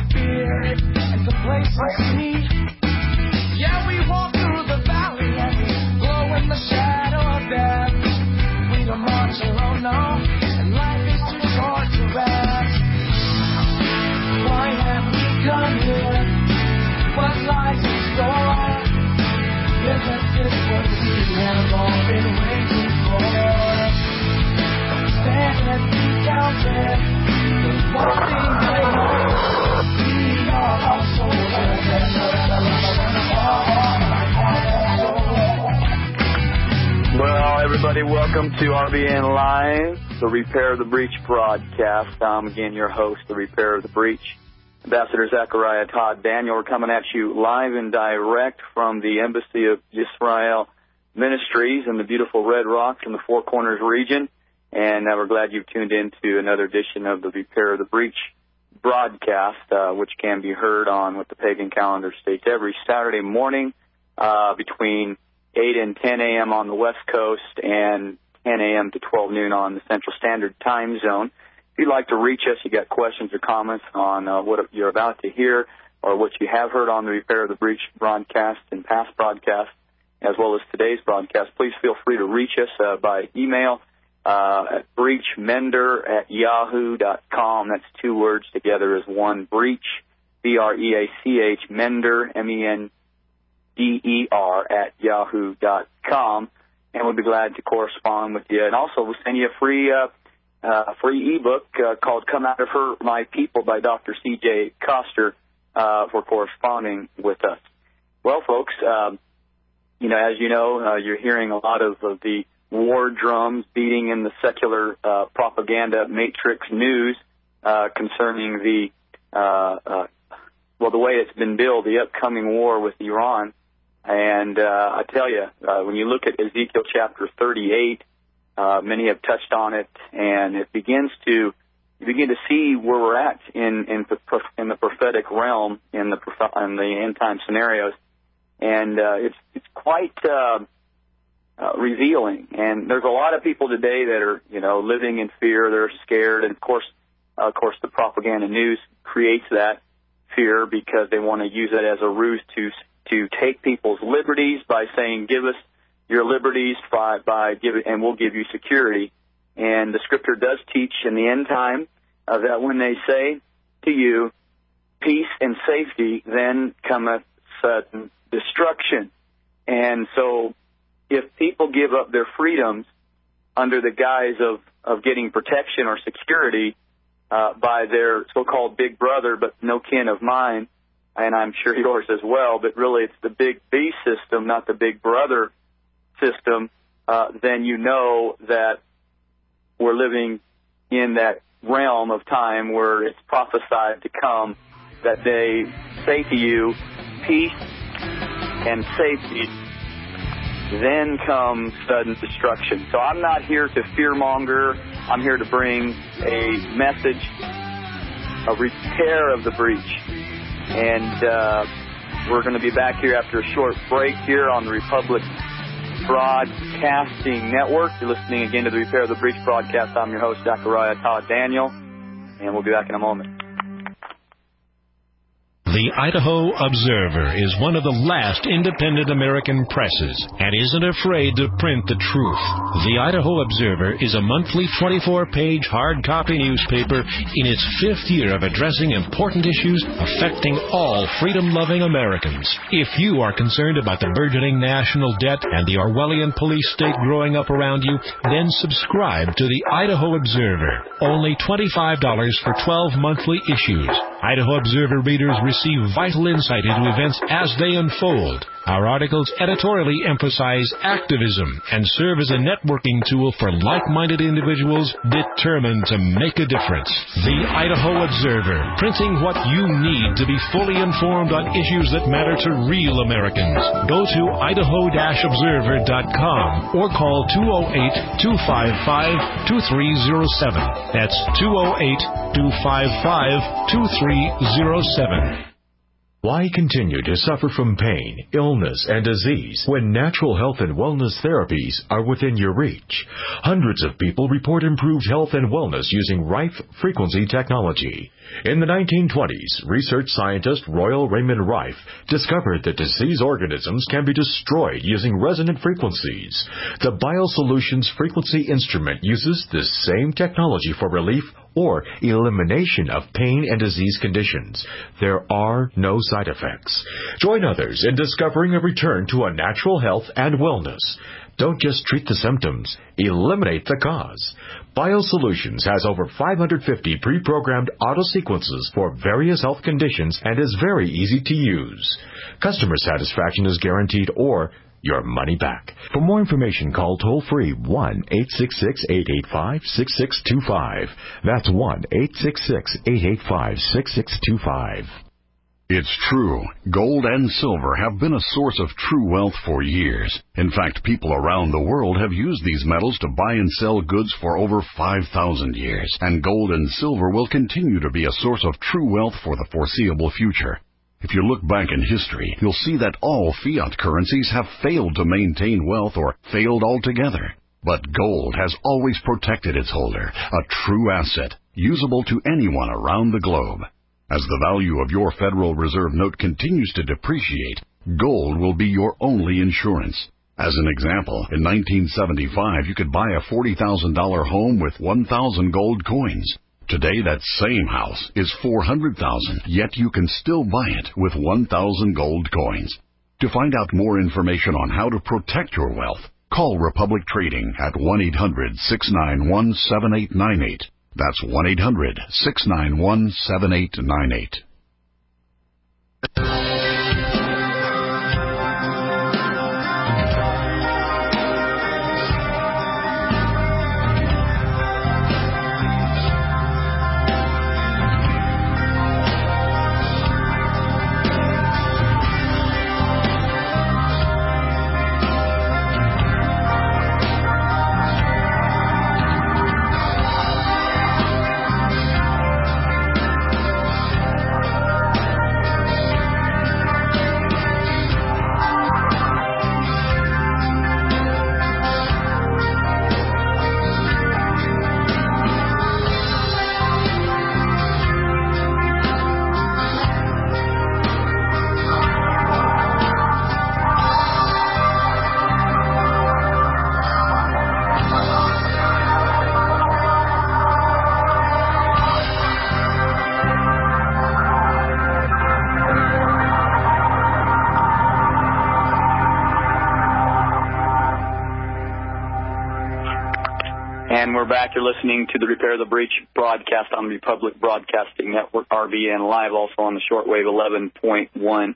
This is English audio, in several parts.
fear. It's a place to see. Yeah, we walk through the valley and we glow in the shadow of death. We don't march alone, no, and life is too short to rest. Why have we come here? What lies in store? Isn't this what we have all been waiting for? Stand and be counted. There's one thing I know. We are all soldiers and the revolution of our soul. Well, everybody, welcome to RBN Live, the Repair the Breach broadcast. I'm again your host, the Repair of the Breach, Ambassador Zechariah Todd Daniel. We're coming at you live and direct from the Embassy of Israel Ministries in the beautiful Red Rocks in the Four Corners region. And we're glad you've tuned in to another edition of the Repair of the Breach broadcast, which can be heard on what the pagan calendar states every Saturday morning between 8 and 10 a.m. on the West Coast and 10 a.m. to 12 noon on the Central Standard Time Zone. If you'd like to reach us, you got questions or comments on what you're about to hear or what you have heard on the Repair of the Breach broadcast and past broadcasts, as well as today's broadcast, please feel free to reach us by email at breachmender@yahoo.com. That's two words together as one, breach, B-R-E-A-C-H, mender, M-E-N-D-E-R, @yahoo.com. And we'll be glad to correspond with you. And also, we'll send you a free ebook called Come Out of Her, My People by Dr. C.J. Coster for corresponding with us. Well, folks, as you know, you're hearing a lot of the war drums beating in the secular propaganda matrix news concerning the way it's been billed, the upcoming war with Iran. And I tell you, when you look at Ezekiel chapter 38, many have touched on it, and you begin to see where we're at in the prophetic realm, in the end time scenarios, and it's quite revealing. And there's a lot of people today that are living in fear. They're scared, and of course the propaganda news creates that fear because they want to use it as a ruse to take people's liberties by saying, give us your liberties and we'll give you security. And the scripture does teach in the end time that when they say to you, peace and safety, then cometh sudden destruction. And so if people give up their freedoms under the guise of getting protection or security by their so-called big brother, but no kin of mine, and I'm sure yours as well, but really it's the big B system, not the big brother system, then you know that we're living in that realm of time where it's prophesied to come that they say to you, peace and safety, then comes sudden destruction. So I'm not here to fearmonger. I'm here to bring a message, a repair of the breach. And we're going to be back here after a short break here on the Republic Broadcasting Network. You're listening again to the Repair of the Breach broadcast. I'm your host, Zechariah Todd Daniel, and we'll be back in a moment. The Idaho Observer is one of the last independent American presses and isn't afraid to print the truth. The Idaho Observer is a monthly 24-page hard copy newspaper in its fifth year of addressing important issues affecting all freedom-loving Americans. If you are concerned about the burgeoning national debt and the Orwellian police state growing up around you, then subscribe to the Idaho Observer. Only $25 for 12 monthly issues. Idaho Observer readers receive vital insight into events as they unfold. Our articles editorially emphasize activism and serve as a networking tool for like-minded individuals determined to make a difference. The Idaho Observer, printing what you need to be fully informed on issues that matter to real Americans. Go to idaho-observer.com or call 208-255-2307. That's 208-255-2307. Why continue to suffer from pain, illness, and disease when natural health and wellness therapies are within your reach? Hundreds of people report improved health and wellness using Rife frequency technology. In the 1920s, research scientist Royal Raymond Rife discovered that disease organisms can be destroyed using resonant frequencies. The BioSolutions frequency instrument uses this same technology for relief or elimination of pain and disease conditions. There are no side effects. Join others in discovering a return to a natural health and wellness. Don't just treat the symptoms, eliminate the cause. BioSolutions has over 550 pre-programmed auto-sequences for various health conditions and is very easy to use. Customer satisfaction is guaranteed or your money back. For more information, call toll-free 1-866-885-6625. That's 1-866-885-6625. It's true. Gold and silver have been a source of true wealth for years. In fact, people around the world have used these metals to buy and sell goods for over 5,000 years. And gold and silver will continue to be a source of true wealth for the foreseeable future. If you look back in history, you'll see that all fiat currencies have failed to maintain wealth or failed altogether. But gold has always protected its holder, a true asset, usable to anyone around the globe. As the value of your Federal Reserve note continues to depreciate, gold will be your only insurance. As an example, in 1975, you could buy a $40,000 home with 1,000 gold coins. Today, that same house is $400,000, yet you can still buy it with 1,000 gold coins. To find out more information on how to protect your wealth, call Republic Trading at 1-800-691-7898. That's 1-800-691-7898. And we're back. You're listening to the Repair the Breach broadcast on the Republic Broadcasting Network, RBN Live, also on the shortwave 11.915.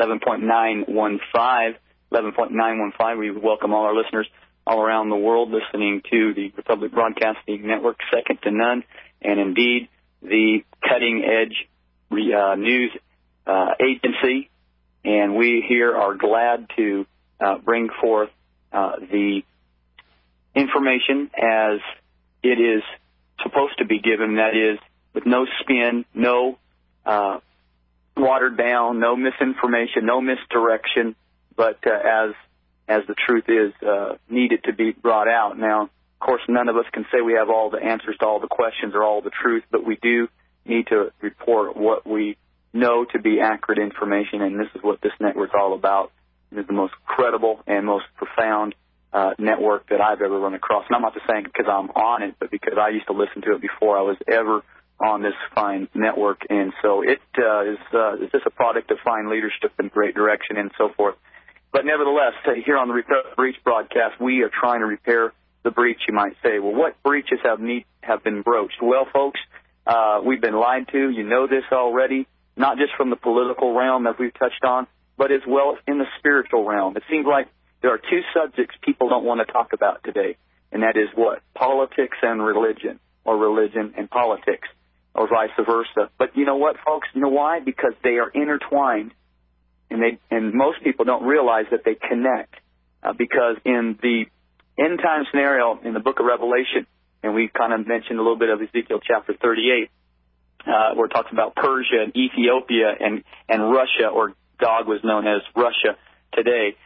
11.915. We welcome all our listeners all around the world listening to the Republic Broadcasting Network, second to none, and indeed the cutting-edge news agency. And we here are glad to bring forth the information as it is supposed to be given, that is, with no spin, no watered down, no misinformation, no misdirection, but as the truth is needed to be brought out. Now, of course, none of us can say we have all the answers to all the questions or all the truth, but we do need to report what we know to be accurate information, and this is what this network is all about. It is the most credible and most profound network that I've ever run across. And I'm not just saying because I'm on it, but because I used to listen to it before I was ever on this fine network. And so it is just a product of fine leadership and great direction and so forth. But nevertheless, here on the Repair the Breach broadcast, we are trying to repair the breach, you might say. Well, what breaches have been broached? Well, folks, we've been lied to. You know this already, not just from the political realm that we've touched on, but as well in the spiritual realm. It seems like there are two subjects people don't want to talk about today, and that is what? Politics and religion, or religion and politics, or vice versa. But you know what, folks? You know why? Because they are intertwined, and most people don't realize that they connect. Because in the end-time scenario in the book of Revelation, and we kind of mentioned a little bit of Ezekiel chapter 38, where it talks about Persia and Ethiopia and Russia, or Gog was known as Russia today.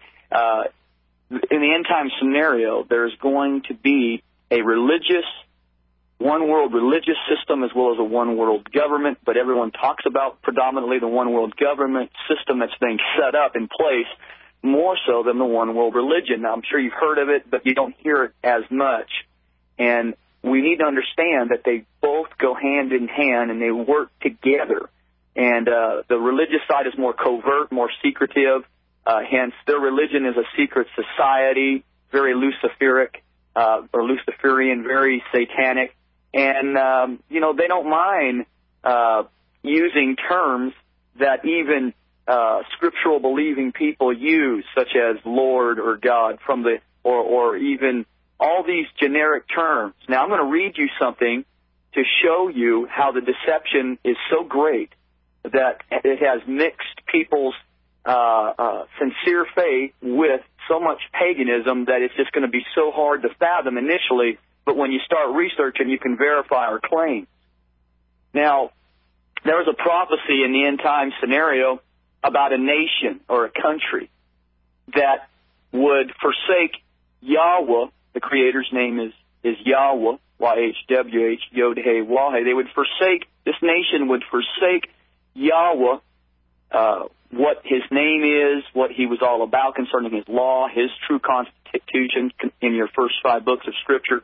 In the end-time scenario, there's going to be a one-world religious system as well as a one-world government, but everyone talks about predominantly the one-world government system that's being set up in place more so than the one-world religion. Now, I'm sure you've heard of it, but you don't hear it as much. And we need to understand that they both go hand in hand and they work together. And the religious side is more covert, more secretive. Hence, their religion is a secret society, very Luciferic or Luciferian, very satanic. And, they don't mind using terms that even scriptural believing people use, such as Lord or God, or even all these generic terms. Now, I'm going to read you something to show you how the deception is so great that it has mixed people's sincere faith with so much paganism that it's just going to be so hard to fathom initially, but when you start researching, you can verify our claims. Now, there was a prophecy in the end-time scenario about a nation or a country that would forsake Yahweh. The Creator's name is Yahweh, Y-H-W-H, Yod-He-Wah-He. This nation would forsake Yahweh, what his name is, what he was all about concerning his law, his true constitution in your first 5 books of Scripture.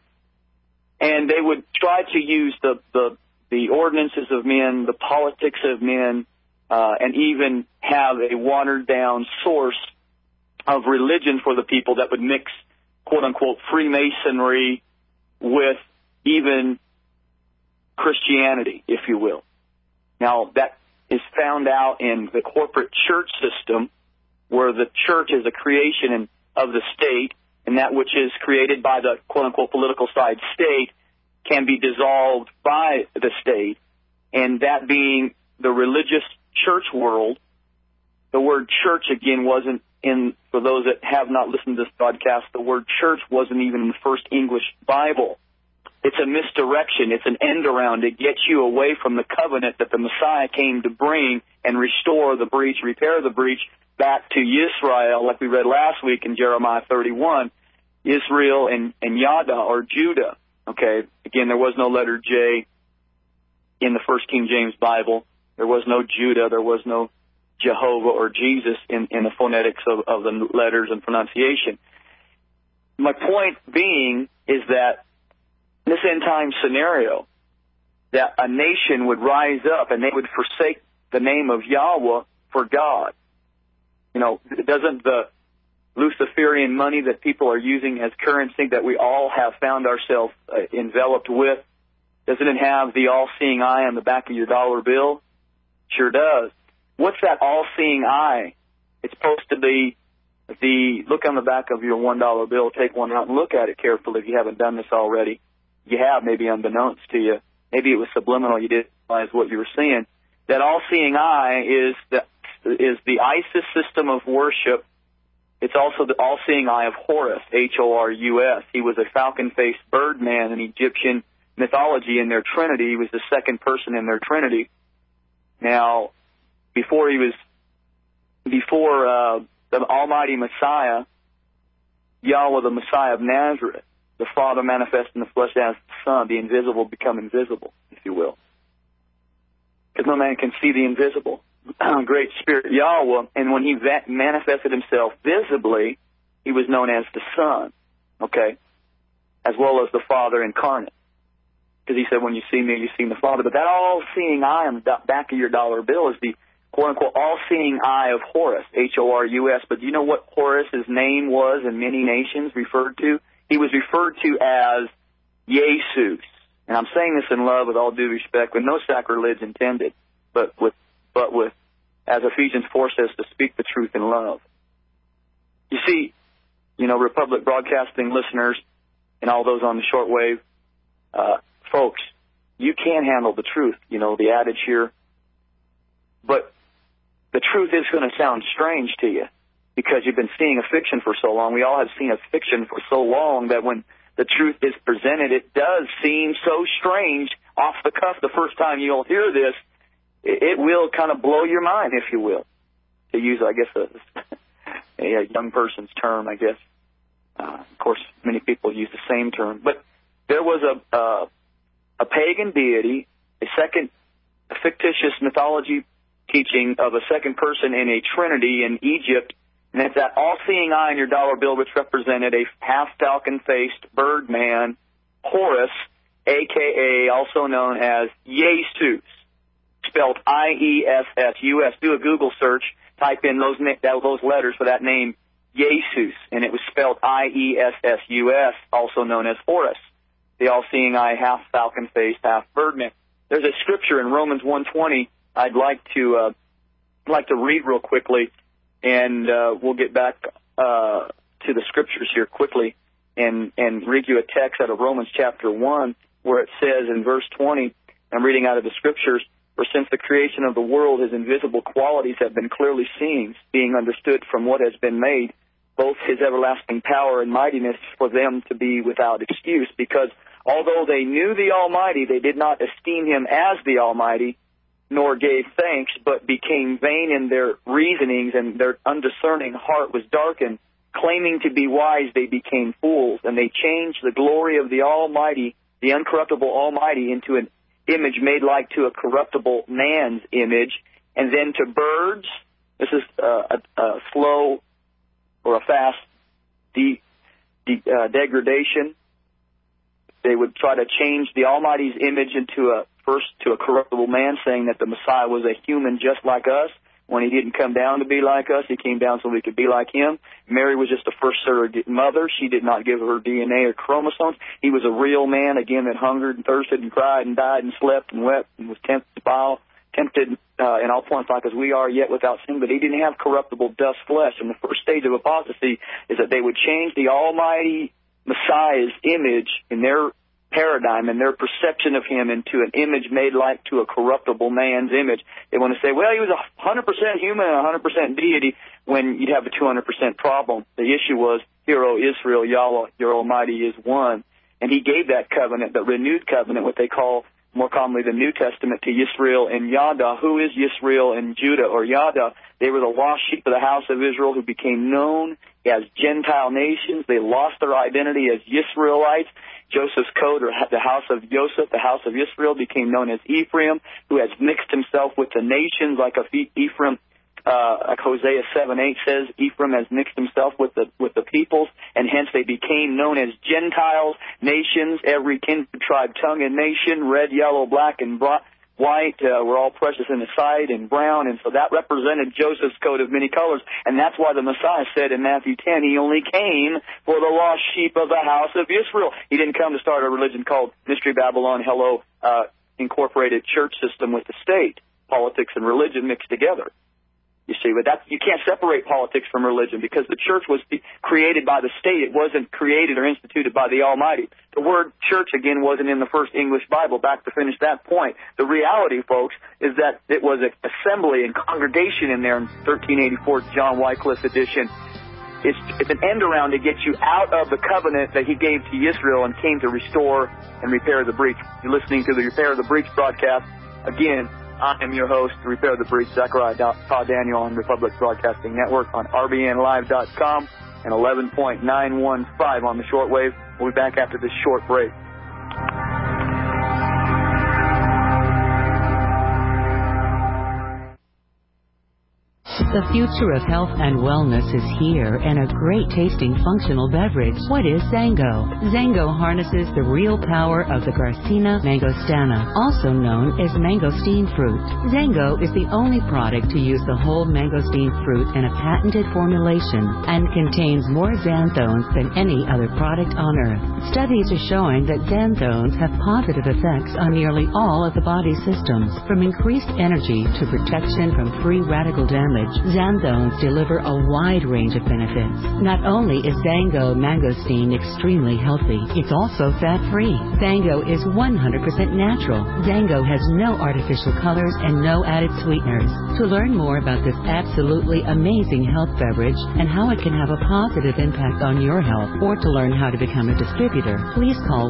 And they would try to use the ordinances of men, the politics of men, and even have a watered-down source of religion for the people that would mix, quote-unquote, Freemasonry with even Christianity, if you will. Now, that is found out in the corporate church system, where the church is a creation of the state, and that which is created by the quote-unquote political side state can be dissolved by the state, and that being the religious church world. The word church, again, wasn't in, for those that have not listened to this podcast, the word church wasn't even in the first English Bible. It's a misdirection. It's an end around. It gets you away from the covenant that the Messiah came to bring and restore the breach, repair the breach back to Israel, like we read last week in Jeremiah 31, Israel and Yada, or Judah. Okay, again, there was no letter J in the first King James Bible. There was no Judah. There was no Jehovah or Jesus in the phonetics of the letters and pronunciation. My point being is that this end-time scenario, that a nation would rise up and they would forsake the name of Yahweh for God. You know, doesn't the Luciferian money that people are using as currency that we all have found ourselves enveloped with, doesn't it have the all-seeing eye on the back of your dollar bill? Sure does. What's that all-seeing eye? It's supposed to be look on the back of your $1 bill, take one out and look at it carefully if you haven't done this already. You have, maybe unbeknownst to you. Maybe it was subliminal, you didn't realize what you were seeing. That all-seeing eye is the ISIS system of worship. It's also the all-seeing eye of Horus, H-O-R-U-S. He was a falcon-faced bird man in Egyptian mythology in their trinity. He was the second person in their trinity. Now, before the Almighty Messiah, Yahweh, the Messiah of Nazareth, the Father manifest in the flesh as the Son, the invisible become invisible, if you will. Because no man can see the invisible. Great Spirit Yahweh, and when he manifested himself visibly, he was known as the Son, okay, as well as the Father incarnate. Because he said, when you see me, you've seen the Father. But that all-seeing eye on the back of your dollar bill is the quote-unquote all-seeing eye of Horus, H-O-R-U-S. But do you know what Horus's name was in many nations referred to? He was referred to as Jesus. And I'm saying this in love with all due respect, with no sacrilege intended, but with, as Ephesians 4 says, to speak the truth in love. You see, Republic Broadcasting listeners and all those on the shortwave, folks, you can handle the truth, the adage here. But the truth is going to sound strange to you because you've been seeing a fiction for so long. We all have seen a fiction for so long that when the truth is presented, it does seem so strange off the cuff the first time you'll hear this, it will kind of blow your mind, if you will, to use, I guess, a young person's term, I guess. Of course, many people use the same term. But there was a pagan deity, a fictitious mythology teaching of a second person in a trinity in Egypt, and it's that all-seeing eye in your dollar bill, which represented a half-falcon-faced bird man, Horus, a.k.a. also known as Jesus, spelled I-E-S-S-U-S. Do a Google search, type in those letters for that name, Jesus, and it was spelled I-E-S-S-U-S, also known as Horus, the all-seeing eye, half-falcon-faced, half-bird-man. There's a scripture in Romans 1:20 I'd like to read real quickly, and we'll get back to the scriptures here quickly and read you a text out of Romans chapter 1 where it says in verse 20, I'm reading out of the scriptures, for since the creation of the world his invisible qualities have been clearly seen, being understood from what has been made, both his everlasting power and mightiness for them to be without excuse, because although they knew the Almighty, they did not esteem him as the Almighty, nor gave thanks, but became vain in their reasonings, and their undiscerning heart was darkened. Claiming to be wise, they became fools, and they changed the glory of the Almighty, the uncorruptible Almighty, into an image made like to a corruptible man's image, and then to birds. This is a slow or a fast degradation. They would try to change the Almighty's image into a corruptible man, saying that the Messiah was a human just like us. When he didn't come down to be like us, he came down so we could be like him. Mary was just a first surrogate mother. She did not give her DNA or chromosomes. He was a real man, again, that hungered and thirsted and cried and died and slept and wept and was tempted in all points like as we are, yet without sin. But he didn't have corruptible dust flesh. And the first stage of apostasy is that they would change the Almighty Messiah's image in their paradigm and their perception of him into an image made like to a corruptible man's image. They want to say, well, he was 100% human and 100% deity, when you'd have a 200% problem. The issue was, Hear, O Israel, Yahweh, your Almighty is one. And he gave that covenant, that renewed covenant, what they call more commonly the New Testament, to Yisrael and Yada. Who is Yisrael and Judah, or Yada? They were the lost sheep of the house of Israel who became known as Gentile nations. They lost their identity as Yisraelites. Joseph's code, or the house of Joseph, the house of Israel, became known as Ephraim, who has mixed himself with the nations, like Ephraim, like Hosea 7:8 says, Ephraim has mixed himself with the peoples, and hence they became known as Gentiles, nations, every kindred, tribe, tongue, and nation, red, yellow, black, and white, were all precious in his sight, and brown, and so that represented Joseph's coat of many colors, and that's why the Messiah said in Matthew 10, he only came for the lost sheep of the house of Israel. He didn't come to start a religion called Mystery Babylon, incorporated church system with the state, politics and religion mixed together. You see, but you can't separate politics from religion, because the church was created by the state. It wasn't created or instituted by the Almighty. The word church, again, wasn't in the first English Bible. Back to finish that point. The reality, folks, is that it was an assembly and congregation in there in 1384, John Wycliffe edition. It's an end around to get you out of the covenant that he gave to Israel and came to restore and repair the breach. You're listening to the Repair the Breach broadcast. Again, I am your host, Repair the Breach, Zechariah Todd Daniel on Republic Broadcasting Network on RBNLive.com and 11.915 on the shortwave. We'll be back after this short break. The future of health and wellness is here, and a great-tasting functional beverage. What is Zango? Zango harnesses the real power of the Garcinia mangostana, also known as mangosteen fruit. Zango is the only product to use the whole mangosteen fruit in a patented formulation and contains more xanthones than any other product on Earth. Studies are showing that xanthones have positive effects on nearly all of the body's systems, from increased energy to protection from free radical damage Xanthones deliver a wide range of benefits. Not only is Zango mangosteen extremely healthy, it's also fat-free. Zango is 100% natural. Zango has no artificial colors and no added sweeteners. To learn more about this absolutely amazing health beverage and how it can have a positive impact on your health, or to learn how to become a distributor, please call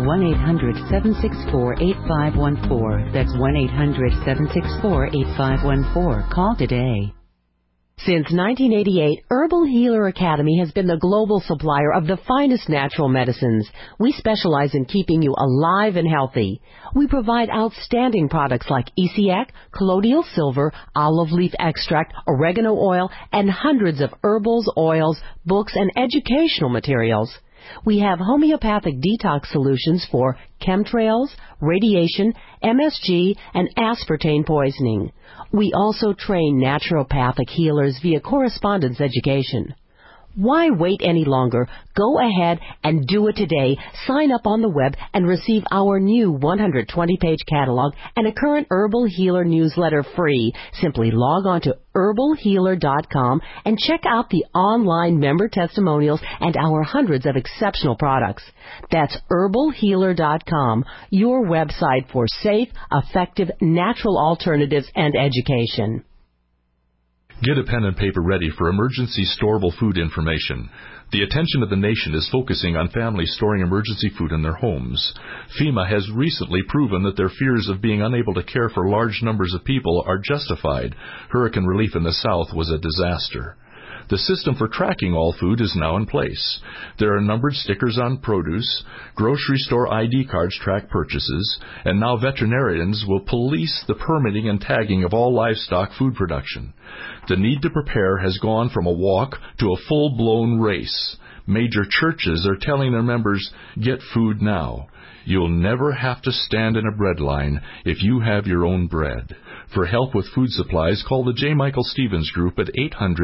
1-800-764-8514. That's 1-800-764-8514. Call today. Since 1988, Herbal Healer Academy has been the global supplier of the finest natural medicines. We specialize in keeping you alive and healthy. We provide outstanding products like Isiac, colloidal silver, olive leaf extract, oregano oil, and hundreds of herbals, oils, books, and educational materials. We have homeopathic detox solutions for chemtrails, radiation, MSG, and aspartame poisoning. We also train naturopathic healers via correspondence education. Why wait any longer? Go ahead and do it today. Sign up on the web and receive our new 120-page catalog and a current Herbal Healer newsletter free. Simply log on to herbalhealer.com and check out the online member testimonials and our hundreds of exceptional products. That's herbalhealer.com, your website for safe, effective, natural alternatives and education. Get a pen and paper ready for emergency storable food information. The attention of the nation is focusing on families storing emergency food in their homes. FEMA has recently proven that their fears of being unable to care for large numbers of people are justified. Hurricane relief in the South was a disaster. The system for tracking all food is now in place. There are numbered stickers on produce, grocery store ID cards track purchases, and now veterinarians will police the permitting and tagging of all livestock food production. The need to prepare has gone from a walk to a full-blown race. Major churches are telling their members, get food now. You'll never have to stand in a bread line if you have your own bread. For help with food supplies, call the J. Michael Stevens Group at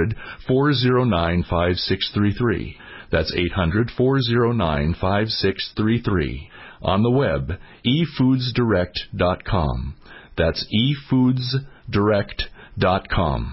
800-409-5633. That's 800-409-5633. On the web, efoodsdirect.com. That's efoodsdirect.com.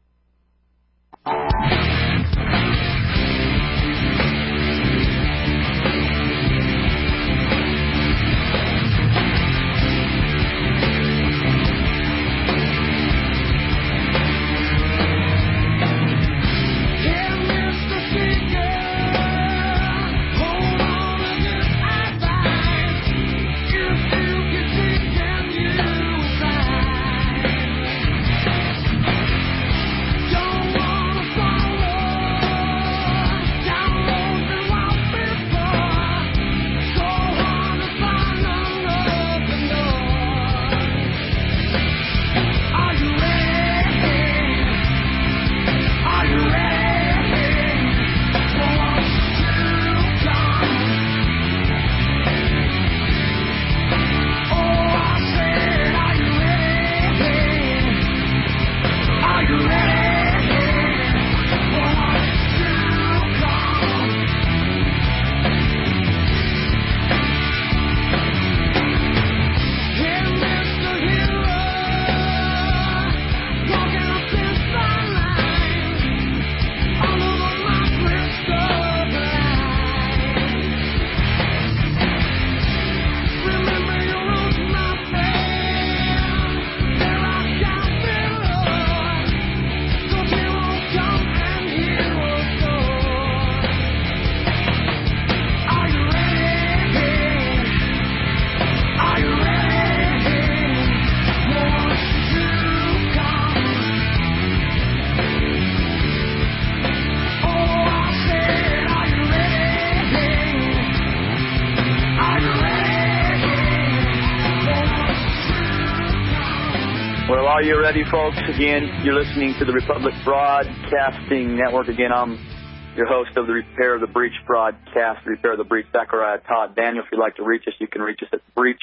Are you ready, folks? Again, you're listening to the Republic Broadcasting Network. Again, I'm your host of the Repair of the Breach broadcast, Repair of the Breach, Zachariah Todd Daniel. If you'd like to reach us, you can reach us at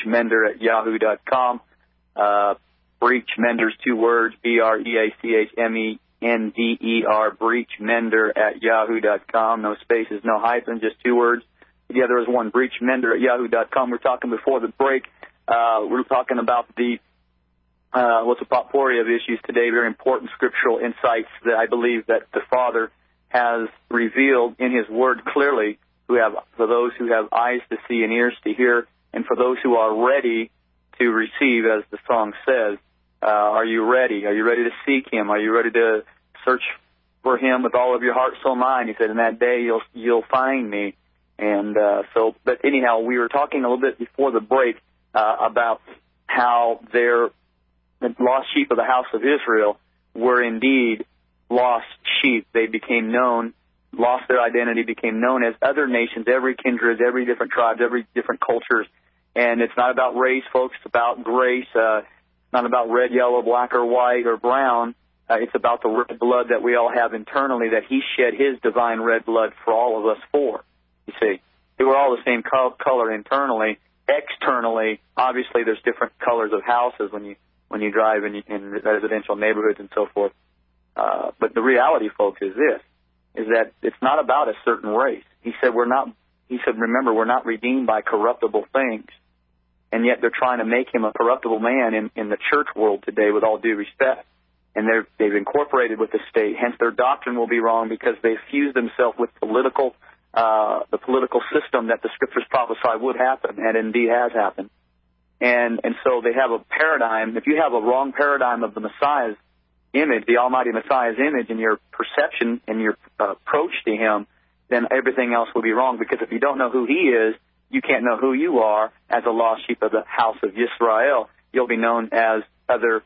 breachmender@yahoo.com. Breachmender's 2 words, BREACHMENDER, breachmender@yahoo.com. No spaces, no hyphens, just 2 words. Together as one, breachmender@yahoo.com. We're talking before the break. We're talking about the what's a potpourri of issues today, very important scriptural insights that I believe that the Father has revealed in His Word clearly, for those who have eyes to see and ears to hear, and for those who are ready to receive, as the song says. Are you ready? Are you ready to seek Him? Are you ready to search for Him with all of your heart, soul, mind? He said, in that day you'll find me. And but anyhow, we were talking a little bit before the break about how the lost sheep of the house of Israel were indeed lost sheep. They became known, lost their identity, became known as other nations, every kindred, every different tribes, every different cultures. And it's not about race, folks. It's about grace. It's not about red, yellow, black, or white, or brown. It's about the red blood that we all have internally, that He shed His divine red blood for all of us for. You see, they were all the same color internally. Externally, obviously, there's different colors of houses when you drive in residential neighborhoods and so forth. But the reality, folks, is that it's not about a certain race. He said, remember, we're not redeemed by corruptible things. And yet they're trying to make Him a corruptible man in the church world today, with all due respect. And they've incorporated with the state. Hence, their doctrine will be wrong, because they've fused themselves with the political system that the Scriptures prophesy would happen, and indeed has happened. And so they have a paradigm. If you have a wrong paradigm of the Messiah's image, the Almighty Messiah's image, in your perception and your approach to Him, then everything else will be wrong. Because if you don't know who He is, you can't know who you are as a lost sheep of the house of Yisrael. You'll be known as other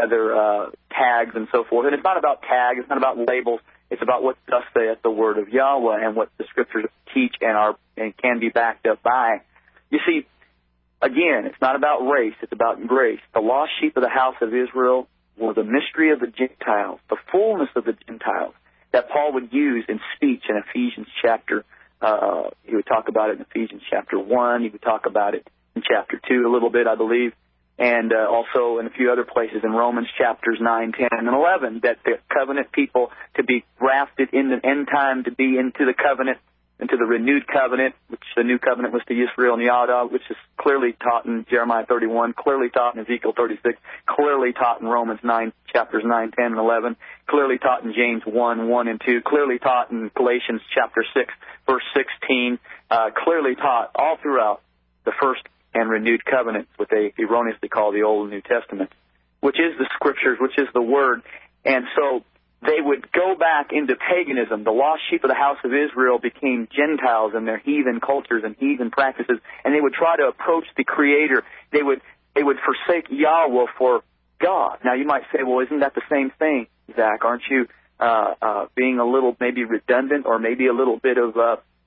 tags and so forth. And it's not about tags. It's not about labels. It's about what thus saith the word of Yahweh, and what the Scriptures teach and can be backed up by. You see, again, it's not about race. It's about grace. The lost sheep of the house of Israel were the mystery of the Gentiles, the fullness of the Gentiles that Paul would use in speech in Ephesians chapter. He would talk about it in Ephesians chapter 1. He would talk about it in chapter 2 a little bit, I believe. And also in a few other places in Romans chapters 9, 10, and 11, that the covenant people to be grafted in the end time, to be into the covenant, into the renewed covenant, which the new covenant was to Yisrael and Yada, which is clearly taught in Jeremiah 31, clearly taught in Ezekiel 36, clearly taught in Romans 9, chapters 9, 10, and 11, clearly taught in James 1, 1 and 2, clearly taught in Galatians chapter 6, verse 16, clearly taught all throughout the first and renewed covenants, what they erroneously call the Old and New Testament, which is the Scriptures, which is the Word. And so they would go back into paganism. The lost sheep of the house of Israel became Gentiles in their heathen cultures and heathen practices, and they would try to approach the Creator. They would forsake Yahweh for God. Now, you might say, well, isn't that the same thing, Zach? Aren't you being a little maybe redundant, or maybe a little bit of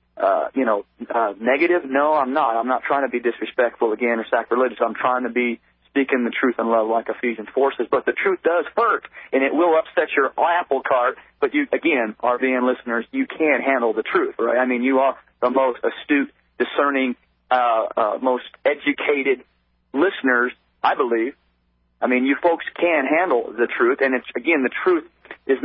negative? No, I'm not. I'm not trying to be disrespectful again or sacrilegious. I'm trying to be speaking the truth in love, like Ephesians 4 says. But the truth does hurt, and it will upset your apple cart. But you, again, RVN listeners, you can handle the truth, right? I mean, you are the most astute, discerning, most educated listeners, I believe. I mean, you folks can handle the truth, and it's, again, the truth is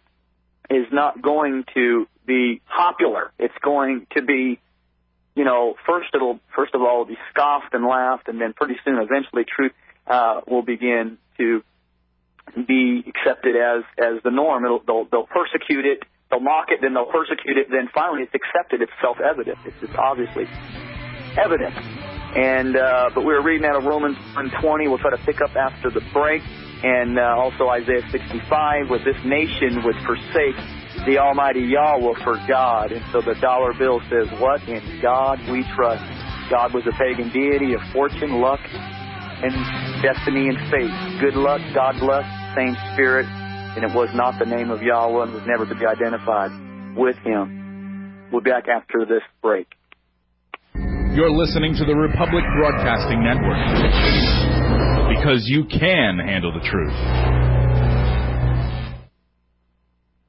not going to be popular. It's going to be, first of all, it'll be scoffed and laughed, and then pretty soon, eventually, truth will begin to be accepted as the norm. They'll persecute it, they'll mock it, then they'll persecute it, then finally it's accepted. It's self-evident. It's obviously evident. And but we were reading out of Romans 1:20. We'll try to pick up after the break, and also Isaiah 65, where this nation would forsake the Almighty Yahweh for God. And so the dollar bill says, what? In God we trust. God was a pagan deity of fortune, luck, and destiny and fate. Good luck, God bless, same spirit, and it was not the name of Yahweh and was never to be identified with Him. We'll be back after this break. You're listening to the Republic Broadcasting Network, because you can handle the truth.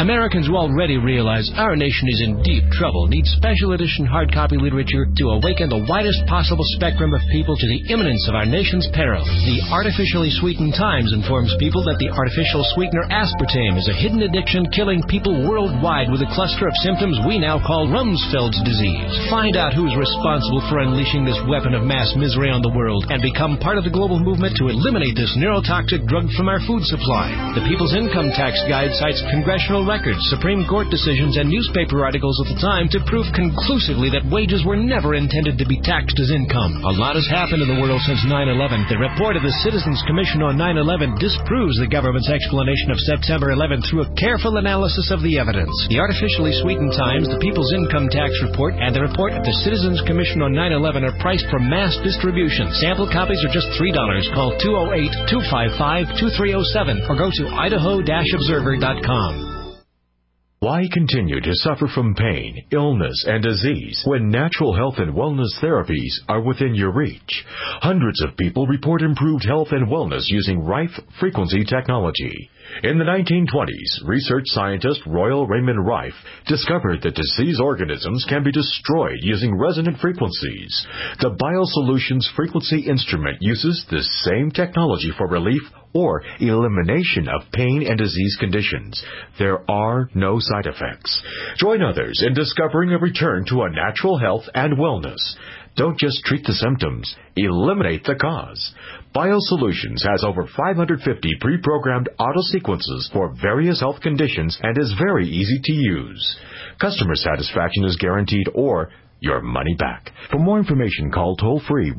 Americans who already realize our nation is in deep trouble need special edition hard copy literature to awaken the widest possible spectrum of people to the imminence of our nation's peril. The Artificially Sweetened Times informs people that the artificial sweetener aspartame is a hidden addiction killing people worldwide with a cluster of symptoms we now call Rumsfeld's disease. Find out who's responsible for unleashing this weapon of mass misery on the world and become part of the global movement to eliminate this neurotoxic drug from our food supply. The People's Income Tax Guide cites congressional records, Supreme Court decisions, and newspaper articles of the time to prove conclusively that wages were never intended to be taxed as income. A lot has happened in the world since 9/11. The report of the Citizens Commission on 9/11 disproves the government's explanation of September 11 through a careful analysis of the evidence. The Artificially Sweetened Times, the People's Income Tax Report, and the report of the Citizens Commission on 9/11 are priced for mass distribution. Sample copies are just $3. Call 208-255-2307 or go to idaho-observer.com. Why continue to suffer from pain, illness, and disease when natural health and wellness therapies are within your reach? Hundreds of people report improved health and wellness using Rife frequency technology. In the 1920s, research scientist Royal Raymond Rife discovered that disease organisms can be destroyed using resonant frequencies. The BioSolutions frequency instrument uses this same technology for relief or elimination of pain and disease conditions. There are no side effects. Join others in discovering a return to a natural health and wellness. Don't just treat the symptoms, eliminate the cause. BioSolutions has over 550 pre-programmed auto-sequences for various health conditions and is very easy to use. Customer satisfaction is guaranteed or your money back. For more information, call toll-free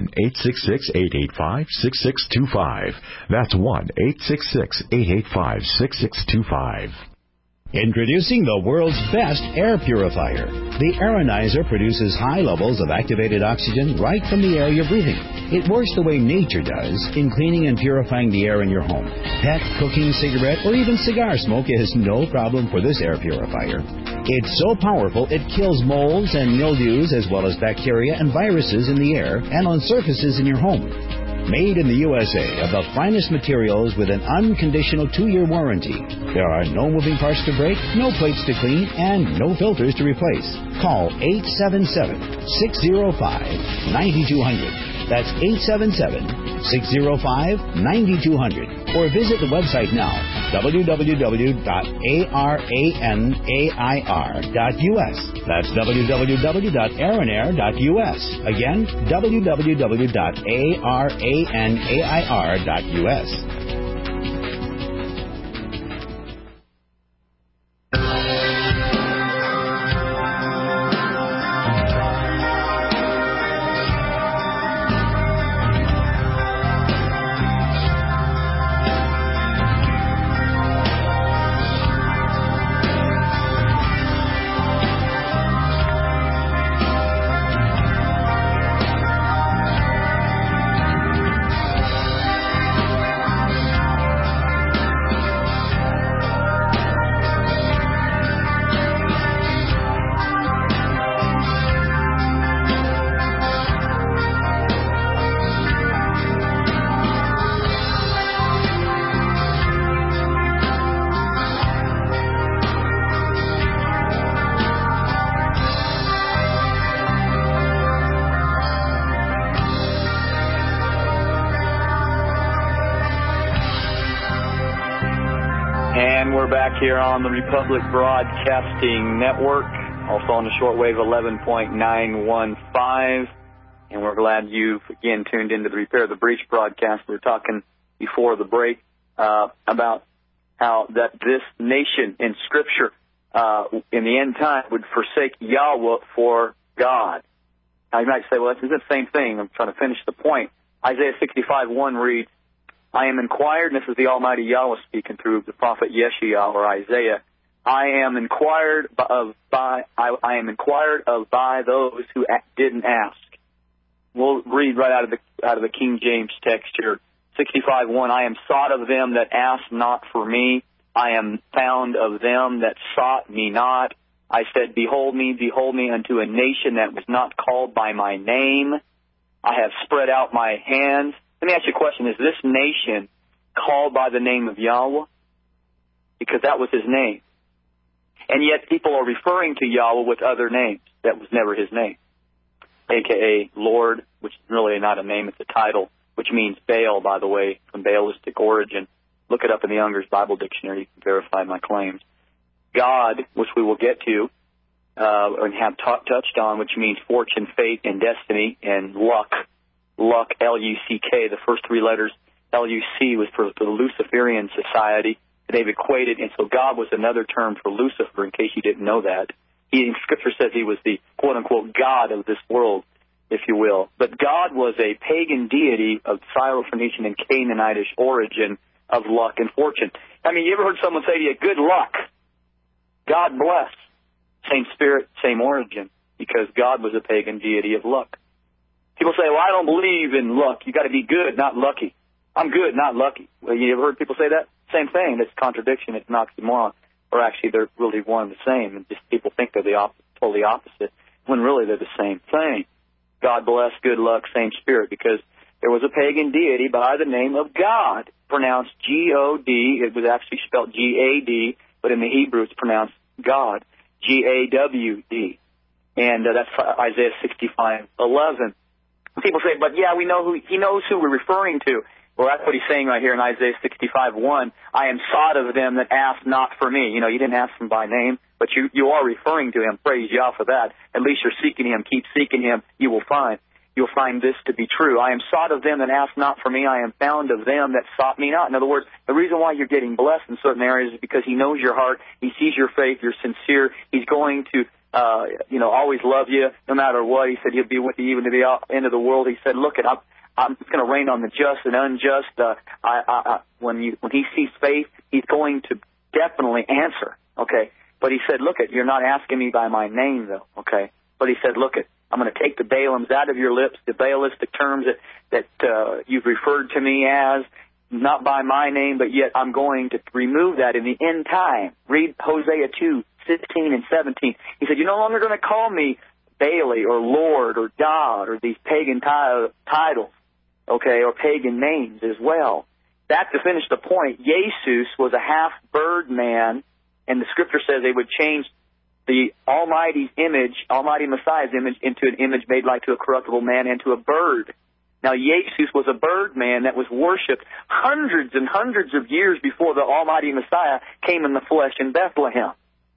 1-866-885-6625. That's 1-866-885-6625. Introducing the world's best air purifier. The Aeronizer produces high levels of activated oxygen right from the air you're breathing. It works the way nature does in cleaning and purifying the air in your home. Pet, cooking, cigarette, or even cigar smoke is no problem for this air purifier. It's so powerful it kills molds and mildews as well as bacteria and viruses in the air and on surfaces in your home. Made in the USA of the finest materials with an unconditional 2-year warranty. There are no moving parts to break, no plates to clean, and no filters to replace. Call 877-605-9200. That's 877-605-9200. Or visit the website now, www.aranair.us. That's www.aranair.us. Again, www.aranair.us. Here on the Republic Broadcasting Network, also on the shortwave 11.915, and we're glad you've again tuned into the Repair the Breach broadcast. We were talking before the break about how that this nation in Scripture in the end time would forsake Yahweh for God. Now you might say, well, that's the same thing. I'm trying to finish the point. Isaiah 65:1 reads, I am inquired, and this is the Almighty Yahweh speaking through the prophet Yeshayahu or Isaiah. I am inquired of by those who didn't ask. We'll read right out of the King James text here. 65:1. I am sought of them that asked not for me. I am found of them that sought me not. I said, behold me unto a nation that was not called by my name. I have spread out my hands. Let me ask you a question. Is this nation called by the name of Yahweh? Because that was his name. And yet people are referring to Yahweh with other names. That was never his name, a.k.a. Lord, which is really not a name, it's a title, which means Baal, by the way, from Baalistic origin. Look it up in the Unger's Bible Dictionary. You can verify my claims. God, which we will get to and have touched on, which means fortune, fate, and destiny, and luck. Luck, L-U-C-K, the first three letters, L-U-C, was for the Luciferian society. They've equated, and so God was another term for Lucifer, in case you didn't know that. Scripture says he was the quote-unquote God of this world, if you will. But God was a pagan deity of Syro-Phoenician and Canaanitish origin of luck and fortune. I mean, you ever heard someone say to you, good luck, God bless? Same spirit, same origin, because God was a pagan deity of luck. People say, well, I don't believe in luck. You got to be good, not lucky. I'm good, not lucky. Well, you ever heard people say that? Same thing. It's contradiction. It's an oxymoron. Or actually, they're really one and the same. And just people think they're the totally opposite, when really they're the same thing. God bless, good luck, same spirit, because there was a pagan deity by the name of God, pronounced G-O-D. It was actually spelled G-A-D, but in the Hebrew it's pronounced God, G-A-W-D. And that's Isaiah 65:11. People say, but yeah, he knows who we're referring to. Well, that's what he's saying right here in Isaiah 65:1. I am sought of them that ask not for me. You know, you didn't ask him by name, but you are referring to him. Praise Yah for that. At least you're seeking him. Keep seeking him. You will find. You'll find this to be true. I am sought of them that ask not for me. I am found of them that sought me not. In other words, the reason why you're getting blessed in certain areas is because he knows your heart. He sees your faith. You're sincere. He's going to always love you no matter what. He said he'll be with you even to the end of the world. He said, look, I'm going to rain on the just and unjust. When he sees faith, he's going to definitely answer. Okay, but he said, look, you're not asking me by my name though. Okay, but he said, look, I'm going to take the Balaams out of your lips, the Baalistic terms that you've referred to me as, not by my name, but yet I'm going to remove that in the end time. Read Hosea 2:16 and 17. He said, you're no longer going to call me Baali or Lord or God or these pagan titles, okay, or pagan names as well. That, to finish the point, Jesus was a half-bird man, and the Scripture says they would change the Almighty's image, Almighty Messiah's image, into an image made like to a corruptible man and to a bird. Now, Jesus was a bird man that was worshipped hundreds and hundreds of years before the Almighty Messiah came in the flesh in Bethlehem.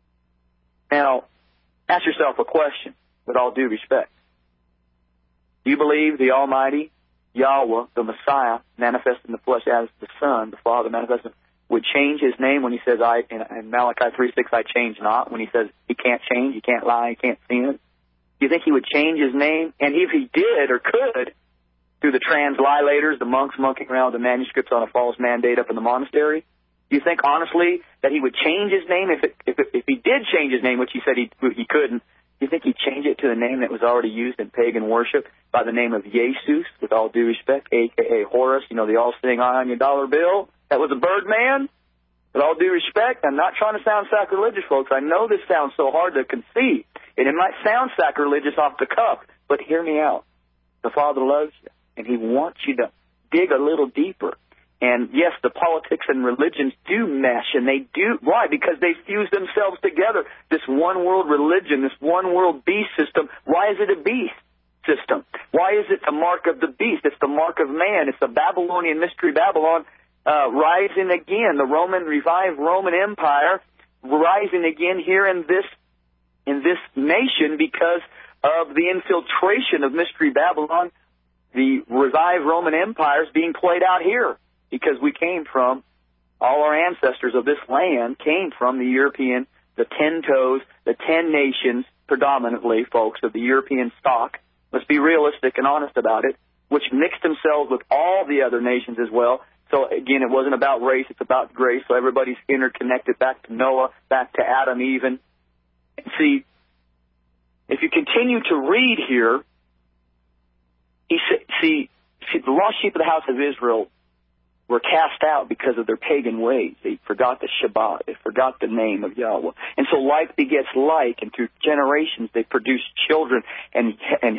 Now, ask yourself a question, with all due respect. Do you believe the Almighty Yahweh, the Messiah, manifested in the flesh as the Son, the Father manifested, would change his name when he says, in Malachi 3:6, I change not, when he says he can't change, he can't lie, he can't sin? Do you think he would change his name? And if he did or could, through the translilators, the monks monkeying around with the manuscripts on a false mandate up in the monastery, do you think honestly that he would change his name? If he did change his name, which he said he couldn't, do you think he'd change it to a name that was already used in pagan worship by the name of Jesus, with all due respect, a.k.a. Horus, the all-seeing eye on your dollar bill? That was a bird man? With all due respect, I'm not trying to sound sacrilegious, folks. I know this sounds so hard to conceive, and it might sound sacrilegious off the cuff, but hear me out. The Father loves you, and he wants you to dig a little deeper. And yes, the politics and religions do mesh, and they do. Why? Because they fuse themselves together. This one world religion, this one world beast system. Why is it a beast system? Why is it the mark of the beast? It's the mark of man. It's the Babylonian mystery Babylon rising again. The revived Roman Empire rising again here in this nation because of the infiltration of mystery Babylon. The revived Roman Empire is being played out here, because we came from, all our ancestors of this land came from the European, the 10 toes, the 10 nations, predominantly, folks, of the European stock. Let's be realistic and honest about it, which mixed themselves with all the other nations as well. So, again, it wasn't about race, it's about grace. So everybody's interconnected back to Noah, back to Adam even. See, if you continue to read here, the lost sheep of the house of Israel were cast out because of their pagan ways. They forgot the Shabbat. They forgot the name of Yahweh. And so like begets like, and through generations they produced children and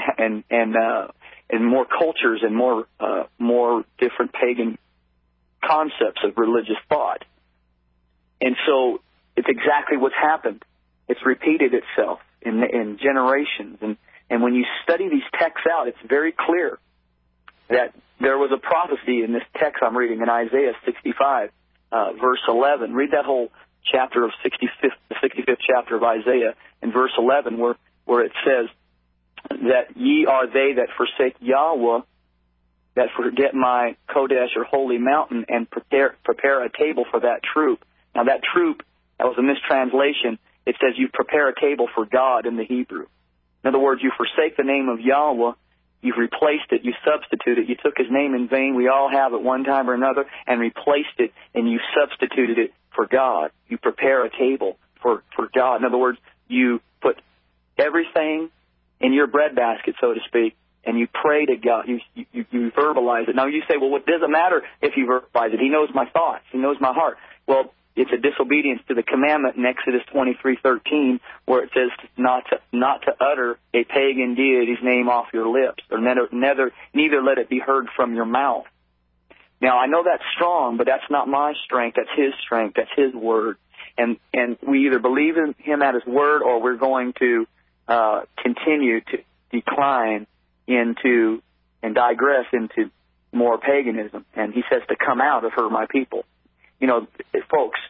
more cultures and more different pagan concepts of religious thought. And so it's exactly what's happened. It's repeated itself in generations. And when you study these texts out, it's very clear that there was a prophecy in this text I'm reading in Isaiah 65, verse 11. Read that whole chapter of the 65th chapter of Isaiah, in verse 11, where it says that ye are they that forsake Yahweh, that forget my Kodesh or holy mountain, and prepare a table for that troop. Now that troop, that was a mistranslation. It says you prepare a table for God in the Hebrew. In other words, you forsake the name of Yahweh, you've replaced it, you substitute it, you took his name in vain, we all have at one time or another, and replaced it, and you substituted it for God. You prepare a table for God. In other words, you put everything in your breadbasket, so to speak, and you pray to God. You verbalize it. Now you say, well, what does it matter if you verbalize it? He knows my thoughts. He knows my heart. Well, it's a disobedience to the commandment in Exodus 23:13, where it says not to utter a pagan deity's name off your lips, or neither let it be heard from your mouth. Now, I know that's strong, but that's not my strength. That's his strength. That's his word. And we either believe in him at his word, or we're going to continue to decline into and digress into more paganism. And he says to come out of her, my people. You know, folks,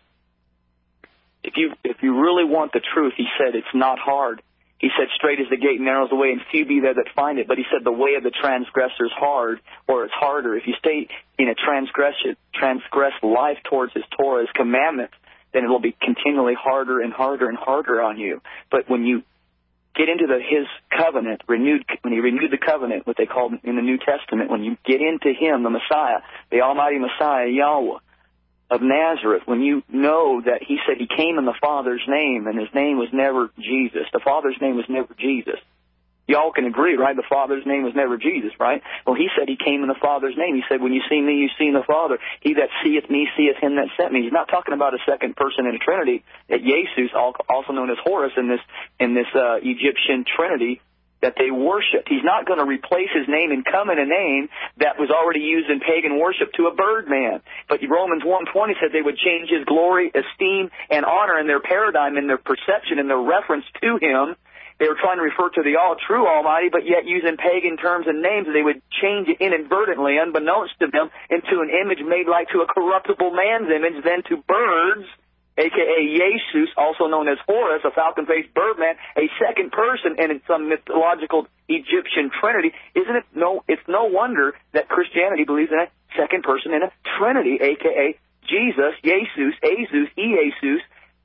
if you really want the truth, he said it's not hard. He said straight is the gate and narrow is the way, and few be there that find it. But he said the way of the transgressor is hard, or it's harder. If you stay in a transgressed life towards his Torah, his commandments, then it will be continually harder and harder and harder on you. But when you get into his covenant, when he renewed the covenant, what they call in the New Testament, when you get into him, the Messiah, the Almighty Messiah, Yahweh of Nazareth, when you know that he said he came in the Father's name, and his name was never Jesus. The Father's name was never Jesus. Y'all can agree, right? The Father's name was never Jesus, right? Well, he said he came in the Father's name. He said, when you see me, you see the Father. He that seeth me, seeth him that sent me. He's not talking about a second person in a Trinity, at Jesus, also known as Horus, in this Egyptian Trinity that they worshiped. He's not going to replace his name and come in a name that was already used in pagan worship to a bird man. But Romans 1:20 said they would change his glory, esteem, and honor in their paradigm, in their perception, in their reference to him. They were trying to refer to the all-true Almighty, but yet using pagan terms and names, they would change it inadvertently, unbeknownst to them, into an image made like to a corruptible man's image, then to birds, a.k.a. Jesus, also known as Horus, a falcon-faced birdman, a second person in some mythological Egyptian trinity. It's no wonder that Christianity believes in a second person in a trinity, a.k.a. Jesus, Jesus, Azus, Iesus.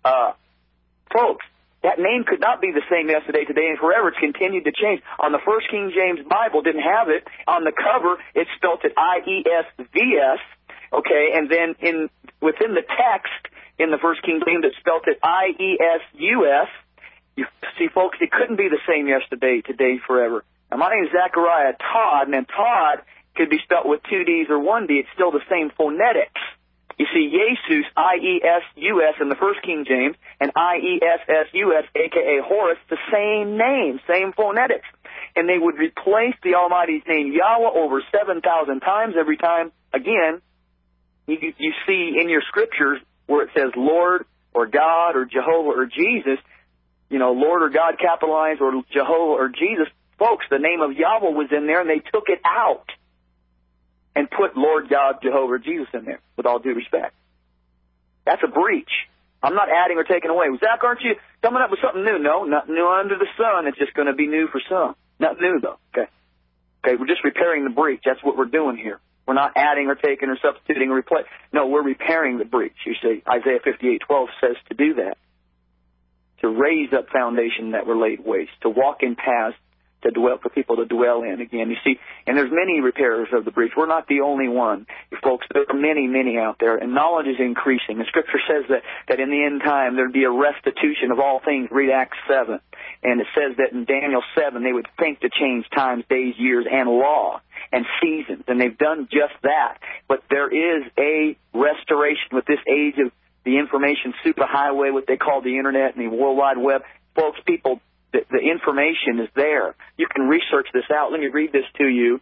Folks, that name could not be the same yesterday, today, and forever. It's continued to change. On the First King James Bible, didn't have it. On the cover, it spelled it I-E-S-V-S, okay, and then within the text, in the First King James, it spelled it I-E-S-U-S. You see, folks, it couldn't be the same yesterday, today, forever. Now, my name is Zechariah Todd, and Todd could be spelled with two D's or one D. It's still the same phonetics. You see, Jesus, I-E-S-U-S in the First King James, and I-E-S-S-U-S, a.k.a. Horus, the same name, same phonetics. And they would replace the Almighty's name, Yahweh, over 7,000 times. Every time, again, you see in your scriptures where it says Lord or God or Jehovah or Jesus, you know, Lord or God capitalized or Jehovah or Jesus. Folks, the name of Yahweh was in there, and they took it out and put Lord God, Jehovah, or Jesus in there, with all due respect. That's a breach. I'm not adding or taking away. Zach, aren't you coming up with something new? No, not new under the sun. It's just going to be new for some. Not new, though. Okay, we're just repairing the breach. That's what we're doing here. We're not adding or taking or substituting or replacing. No, we're repairing the breach. You see, Isaiah 58:12 says to do that, to raise up foundation that were laid waste, to walk in paths to dwell, for people to dwell in again. You see, and there's many repairers of the breach. We're not the only one. Folks, there are many, many out there, and knowledge is increasing. The Scripture says that in the end time there'd be a restitution of all things. Read Acts 7. And it says that in Daniel 7 they would think to change times, days, years, and law and seasons, and they've done just that. But there is a restoration with this age of the information superhighway, what they call the Internet and the World Wide Web. Folks, people, the information is there. You can research this out. Let me read this to you.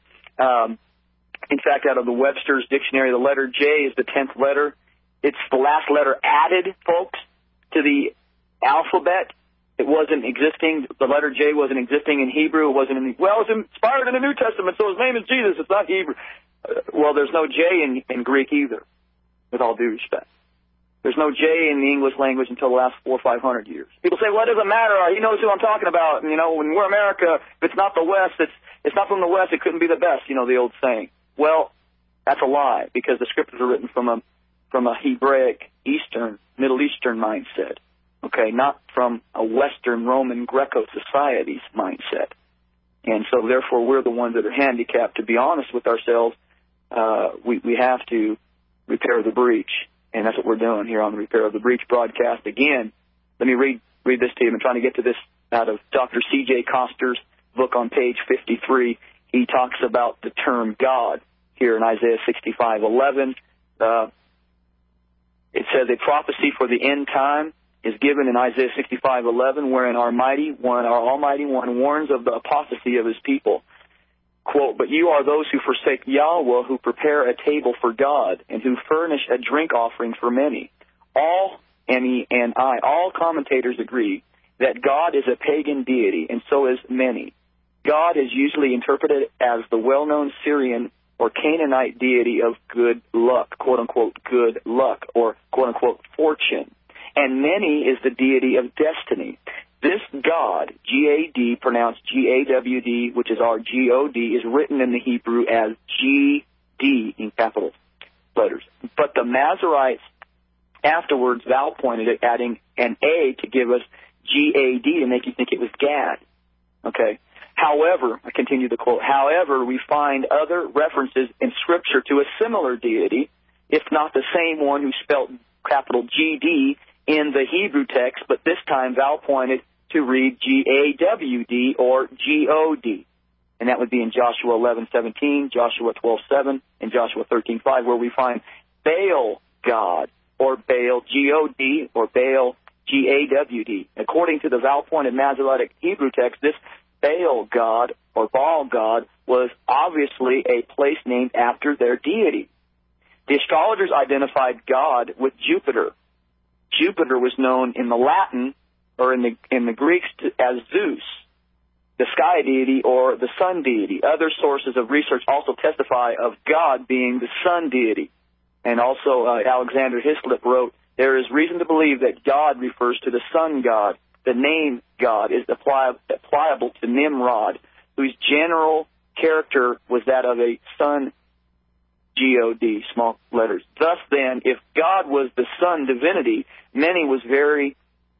In fact, out of the Webster's Dictionary, the letter J is the 10th letter. It's the last letter added, folks, to the alphabet. It wasn't existing. The letter J wasn't existing in Hebrew. It wasn't in well, it's inspired in the New Testament, so his name is Jesus. It's not Hebrew. Well, there's no J in Greek either, with all due respect. There's no J in the English language until the last 400 or 500 years. People say, well, it doesn't matter. He knows who I'm talking about. And, when we're America, if it's not the West, it's not from the West, it couldn't be the best, the old saying. Well, that's a lie, because the scriptures are written from a Hebraic, Middle Eastern mindset, okay, not from a Western Roman Greco society's mindset. And so, therefore, we're the ones that are handicapped. To be honest with ourselves, we have to repair the breach. And that's what we're doing here on the Repair of the Breach broadcast. Again, let me read this to you. I'm trying to get to this out of Dr. C.J. Coster's book on page 53. He talks about the term God here in Isaiah 65:11. It says a prophecy for the end time is given in Isaiah 65:11, wherein our Almighty One warns of the apostasy of his people. Quote, but you are those who forsake Yahweh, who prepare a table for God, and who furnish a drink offering for many. All commentators agree that God is a pagan deity, and so is many. God is usually interpreted as the well-known Syrian or Canaanite deity of good luck, quote-unquote good luck, or quote-unquote fortune. And many is the deity of destiny. This God, G-A-D, pronounced G-A-W-D, which is our G-O-D, is written in the Hebrew as G-D in capital letters. But the Masoretes afterwards vowel pointed it, adding an A to give us G-A-D to make you think it was Gad. Okay? However, I continue the quote, however, we find other references in Scripture to a similar deity, if not the same one who spelled capital G-D in the Hebrew text, but this time vowel pointed to read G-A-W-D or G-O-D. And that would be in Joshua 11:17, Joshua 12:7, and Joshua 13:5, where we find Baal God, or Baal G-O-D, or Baal G-A-W-D. According to the vowel-pointed Masoretic Hebrew text, this Baal God, or Baal God, was obviously a place named after their deity. The astrologers identified God with Jupiter. Jupiter was known in the Latin or in the Greeks as Zeus, the sky deity or the sun deity. Other sources of research also testify of God being the sun deity. And also Alexander Hislop wrote, there is reason to believe that God refers to the sun god. The name God is applicable to Nimrod, whose general character was that of a sun G-O-D, small letters. Thus, then, if God was the sun divinity, Meni was very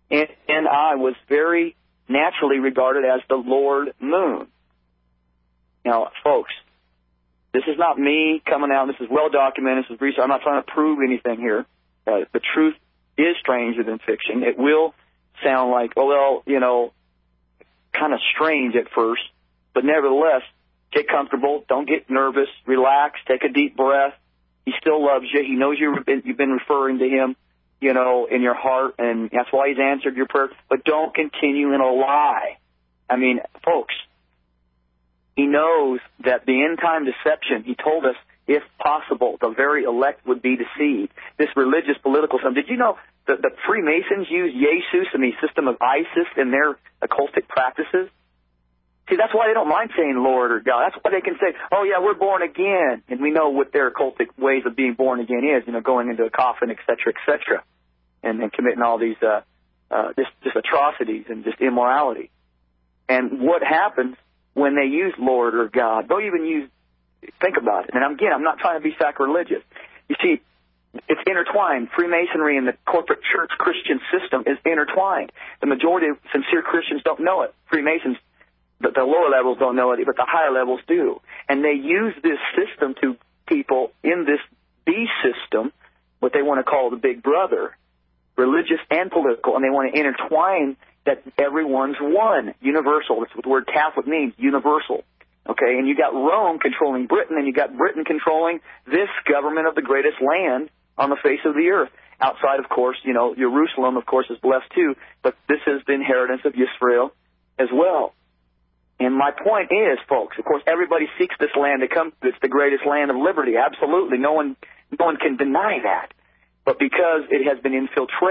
naturally regarded as the Lord Moon. Now, folks, this is not me coming out. This is well documented. This is research. I'm not trying to prove anything here. The truth is stranger than fiction. It will sound like, kind of strange at first, but nevertheless, get comfortable. Don't get nervous. Relax. Take a deep breath. He still loves you. He knows you've been referring to him, in your heart, and that's why he's answered your prayer. But don't continue in a lie. I mean, folks, he knows that the end-time deception, he told us, if possible, the very elect would be deceived. This religious, political system. Did you know that the Freemasons use Jesus and the system of ISIS in their occultic practices? See, that's why they don't mind saying Lord or God. That's why they can say, oh, yeah, we're born again. And we know what their occultic ways of being born again is, going into a coffin, et cetera, and committing all these just atrocities and just immorality. And what happens when they use Lord or God? They'll even use, think about it. And again, I'm not trying to be sacrilegious. You see, it's intertwined. Freemasonry and the corporate church Christian system is intertwined. The majority of sincere Christians don't know it. Freemasons, the lower levels don't know it, but the higher levels do. And they use this system to people in this B system, what they want to call the big brother, religious and political, and they want to intertwine that everyone's one, universal. That's what the word Catholic means, universal. Okay, and you got Rome controlling Britain, and you got Britain controlling this government of the greatest land on the face of the earth. Outside, of course, Jerusalem, of course, is blessed too, but this is the inheritance of Israel as well. And my point is, folks, of course, everybody seeks this land to come. It's the greatest land of liberty. Absolutely. No one can deny that. But because it has been infiltrated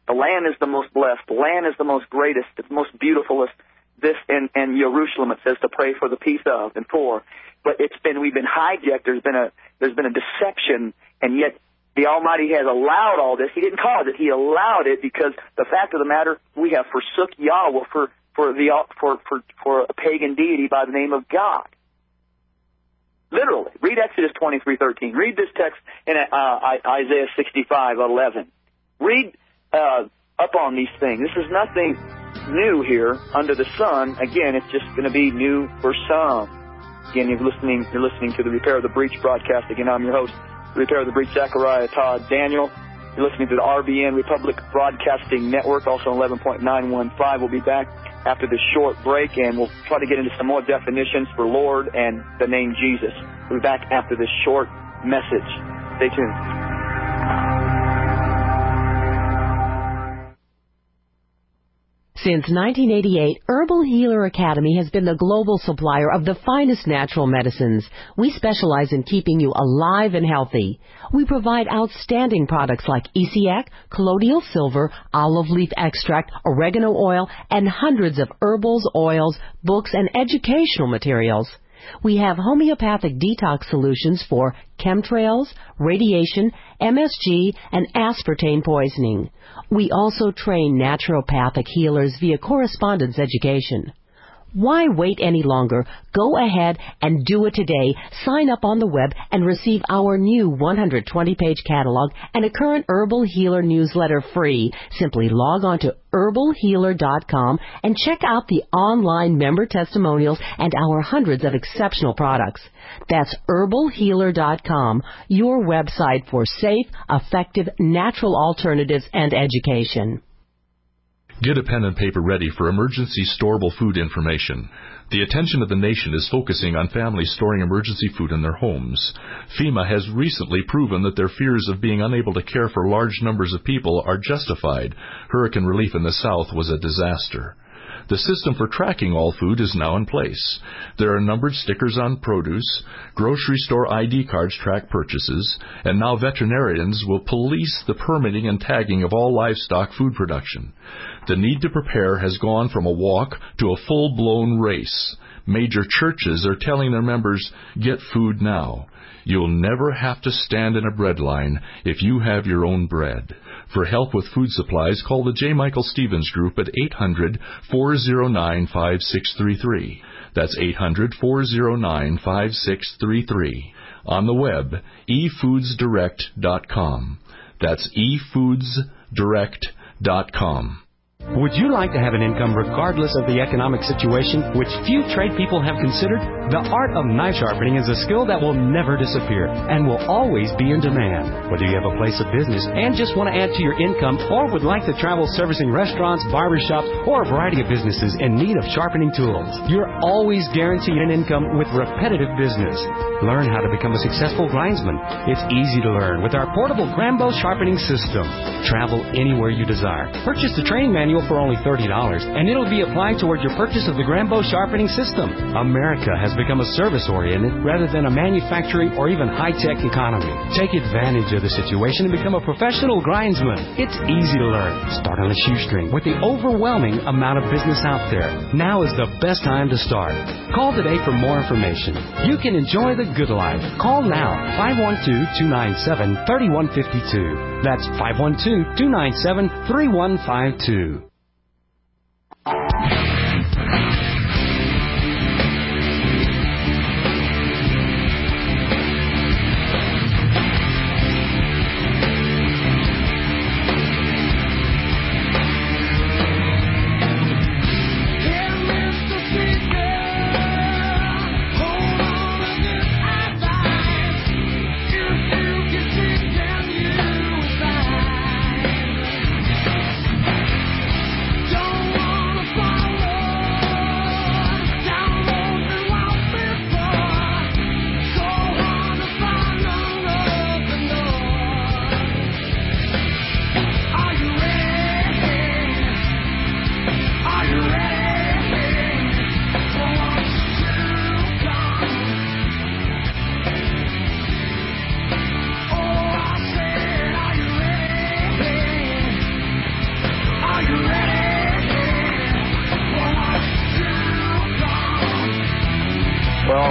The land is the most blessed. The land is the most greatest. It's the most beautifulest. This and Jerusalem, it says to pray for the peace of and for. But we've been hijacked. There's been a deception, and yet the Almighty has allowed all this. He didn't cause it. He allowed it because the fact of the matter, we have forsook Yahweh for a pagan deity by the name of God. Literally, read Exodus 23:13. Read this text in Isaiah 65:11. Read up on these things. This is nothing new here under the sun. Again, it's just going to be new for some. Again, you're listening to the Repair of the Breach broadcast. Again, I'm your host, the Repair of the Breach, Zechariah Todd Daniel. You're listening to the RBN Republic Broadcasting Network, also 11.915. We'll be back after this short break, and we'll try to get into some more definitions for Lord and the name Jesus. We'll be back after this short message. Stay tuned. Since 1988, Herbal Healer Academy has been the global supplier of the finest natural medicines. We specialize in keeping you alive and healthy. We provide outstanding products like Essiac, colloidal silver, olive leaf extract, oregano oil, and hundreds of herbals, oils, books, and educational materials. We have homeopathic detox solutions for chemtrails, radiation, MSG, and aspartame poisoning. We also train naturopathic healers via correspondence education. Why wait any longer? Go ahead and do it today. Sign up on the web and receive our new 120-page catalog and a current Herbal Healer newsletter free. Simply log on to herbalhealer.com and check out the online member testimonials and our hundreds of exceptional products. That's herbalhealer.com, your website for safe, effective, natural alternatives and education. Get a pen and paper ready for emergency storable food information. The attention of the nation is focusing on families storing emergency food in their homes. FEMA has recently proven that their fears of being unable to care for large numbers of people are justified. Hurricane relief in the South was a disaster. The system for tracking all food is now in place. There are numbered stickers on produce, grocery store ID cards track purchases, and now veterinarians will police the permitting and tagging of all livestock food production. The need to prepare has gone from a walk to a full-blown race. Major churches are telling their members, get food now. You'll never have to stand in a bread line if you have your own bread. For help with food supplies, call the J. Michael Stevens Group at 800-409-5633. That's 800-409-5633. On the web, efoodsdirect.com. That's efoodsdirect.com. Would you like to have an income regardless of the economic situation, which few trade people have considered? The art of knife sharpening is a skill that will never disappear and will always be in demand. Whether you have a place of business and just want to add to your income or would like to travel servicing restaurants, barbershops, or a variety of businesses in need of sharpening tools, you're always guaranteed an income with repetitive business. Learn how to become a successful grindsman. It's easy to learn with our portable Grambo sharpening system. Travel anywhere you desire. Purchase the training manual for only $30, and it'll be applied toward your purchase of the Grambo sharpening system. America has become a service-oriented rather than a manufacturing or even high-tech economy. Take advantage of the situation and become a professional grindsman. It's easy to learn. Start on a shoestring with the overwhelming amount of business out there. Now is the best time to start. Call today for more information. You can enjoy the good life. Call now, 512-297-3152. That's 512-297-3152.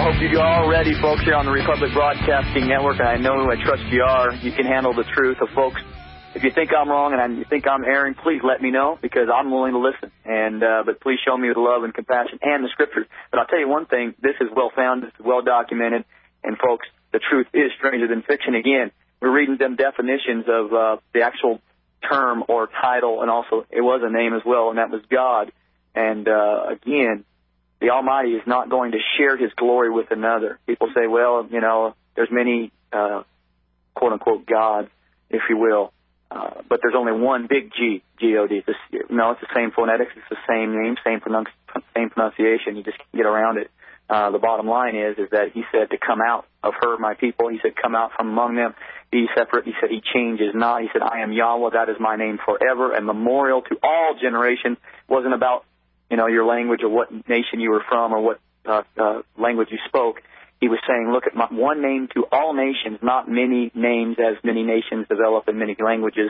I hope you are all ready, folks, here on the Republic Broadcasting Network, and I know I trust you are. You can handle the truth. So, folks, if you think I'm wrong and you think I'm erring, please let me know, because I'm willing to listen. But please show me with love and compassion and the Scriptures. But I'll tell you one thing, this is well-founded, this is well-documented, and, folks, the truth is stranger than fiction. Again, we're reading them definitions of the actual term or title, and also it was a name as well, and that was God. And, again, the Almighty is not going to share His glory with another. People say, well, you know, there's many, quote-unquote, gods, if you will, but there's only one big G, G-O-D. No, it's the same phonetics, it's the same name, same pronunciation. You just can't get around it. The bottom line is that He said to come out of her, my people. He said, come out from among them, be separate. He said, He changes not. He said, I am Yahweh, that is my name forever and memorial to all generations. It wasn't about, you know, your language or what nation you were from or what language you spoke. He was saying, look at one name to all nations, not many names as many nations develop and many languages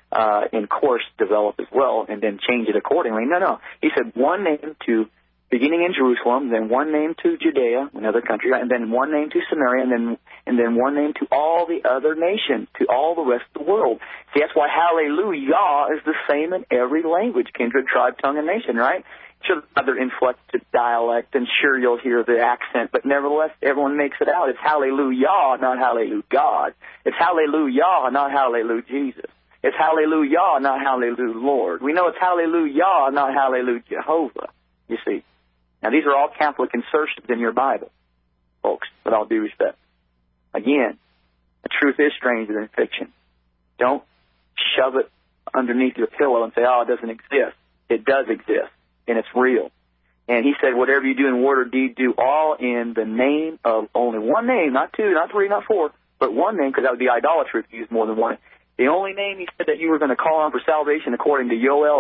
in course develop as well, and then change it accordingly. No. He said one name to, beginning in Jerusalem, then one name to Judea, another country, and then one name to Samaria, and then one name to all the other nations, to all the rest of the world. See, that's why hallelujah is the same in every language, kindred, tribe, tongue, and nation, right? Sure, other inflected dialect, and sure you'll hear the accent, but nevertheless, everyone makes it out. It's hallelujah, not hallelujah God. It's hallelujah, not hallelujah Jesus. It's hallelujah, not hallelujah Lord. We know it's hallelujah, not hallelujah Jehovah, you see. Now, these are all Catholic insertions in your Bible, folks, with all due respect. Again, the truth is stranger than fiction. Don't shove it underneath your pillow and say, oh, it doesn't exist. It does exist, and it's real. And He said, whatever you do in word or deed, do all in the name of only one name, not two, not three, not four, but one name, because that would be idolatry if you use more than one. The only name He said that you were going to call on for salvation, according to Joel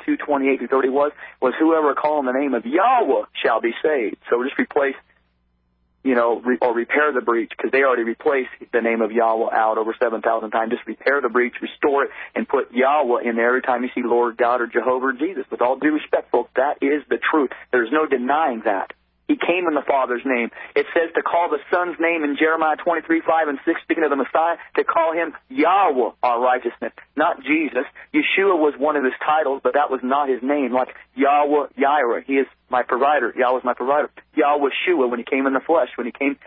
2:28-30 was whoever call on the name of Yahweh shall be saved. So just replace, or repair the breach, because they already replaced the name of Yahweh out over 7,000 times. Just repair the breach, restore it, and put Yahweh in there every time you see Lord God or Jehovah or Jesus. With all due respect, folks, that is the truth. There's no denying that. He came in the Father's name. It says to call the Son's name in Jeremiah 23:5-6, speaking of the Messiah, to call Him Yahweh, our righteousness, not Jesus. Yeshua was one of His titles, but that was not His name, like Yahweh Yireh. He is my provider. Yahweh is my provider. Yahweh Shua, when He came in the flesh, when He came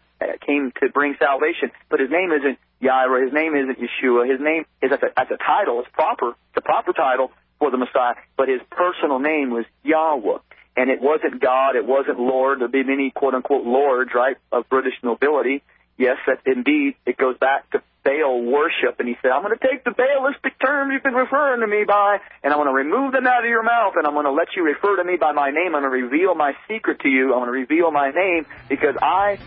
to bring salvation. But His name isn't Yireh. His name isn't Yeshua. His name is as a title. It's proper. It's a proper title for the Messiah. But His personal name was Yahweh. And it wasn't God, it wasn't Lord. There'd be many, quote-unquote, lords, right, of British nobility. Yes, that indeed, it goes back to Baal worship. And He said, I'm going to take the Baalistic terms you've been referring to me by, and I'm going to remove them out of your mouth, and I'm going to let you refer to me by my name. I'm going to reveal my secret to you. I'm going to reveal my name, because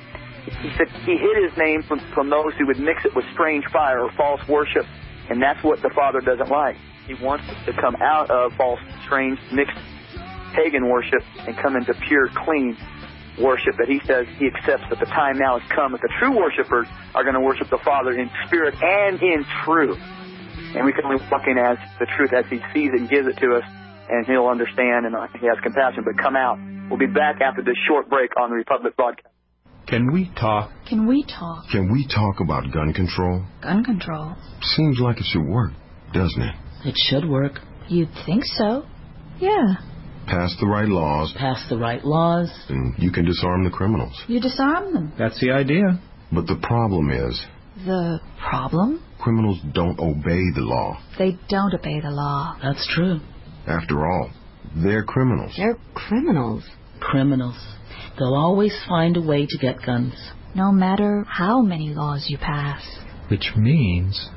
He said, He hid His name from those who would mix it with strange fire or false worship. And that's what the Father doesn't like. He wants us to come out of false, strange, mixed pagan worship and come into pure, clean worship that He says He accepts, that the time now has come that the true worshipers are going to worship the Father in spirit and in truth. And we can only walk in as the truth as He sees it and gives it to us, and He'll understand, and He has compassion. But come out. We'll be back after this short break on the Republic Broadcast. Can we talk? Can we talk? Can we talk about gun control? Gun control? Seems like it should work, doesn't it? It should work. You'd think so. Yeah. Pass the right laws. Pass the right laws. And you can disarm the criminals. You disarm them. That's the idea. But the problem is... The problem? Criminals don't obey the law. They don't obey the law. That's true. After all, they're criminals. They're criminals. Criminals. They'll always find a way to get guns. No matter how many laws you pass. Which means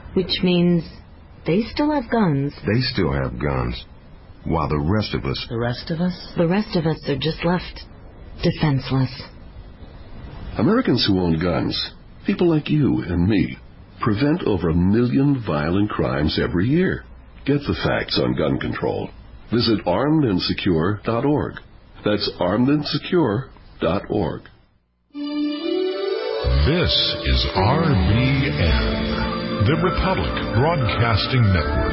they still have guns. They still have guns. While the rest of us... The rest of us? The rest of us are just left defenseless. Americans who own guns, people like you and me, prevent over 1 million violent crimes every year. Get the facts on gun control. Visit armedandsecure.org. That's armedandsecure.org. This is RBN, the Republic Broadcasting Network.